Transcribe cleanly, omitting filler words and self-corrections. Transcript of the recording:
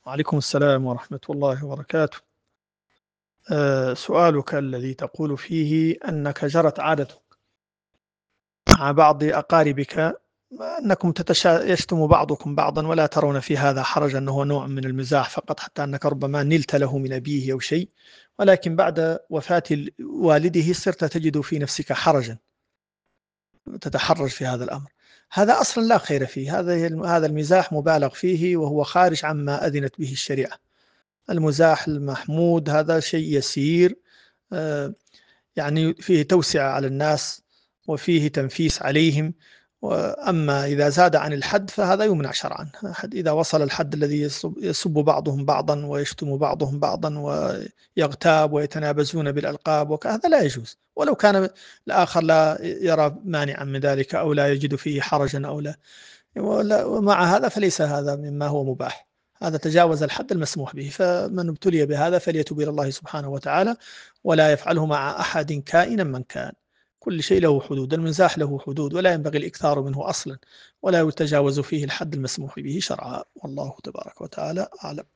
وعليكم السلام ورحمة الله وبركاته. سؤالك الذي تقول فيه أنك جرت عادة مع بعض أقاربك أنكم يشتم بعضكم بعضا ولا ترون في هذا حرجا، أنه نوع من المزاح فقط، حتى أنك ربما نلت له من أبيه أو شيء، ولكن بعد وفاة والده صرت تجد في نفسك حرجا، تتحرج في هذا الأمر. هذا أصلا لا خير فيه، هذا المزاح مبالغ فيه وهو خارج عما أذنت به الشريعة. المزاح المحمود هذا شيء يسير، آه، يعني فيه توسعة على الناس وفيه تنفيس عليهم. أما إذا زاد عن الحد فهذا يمنع شرعا. إذا وصل الحد الذي يسب بعضهم بعضا ويشتم بعضهم بعضا ويغتاب ويتنابزون بالألقاب وهذا لا يجوز، ولو كان الآخر لا يرى مانعا من ذلك أو لا يجد فيه حرجا أو لا، ومع هذا فليس هذا مما هو مباح، هذا تجاوز الحد المسموح به. فمن ابتلي بهذا فليتوب إلى الله سبحانه وتعالى ولا يفعله مع أحد كائنا من كان. كل شيء له حدود، المزاح له حدود ولا ينبغي الإكثار منه أصلا، ولا يتجاوز فيه الحد المسموح به شرعا، والله تبارك وتعالى أعلم.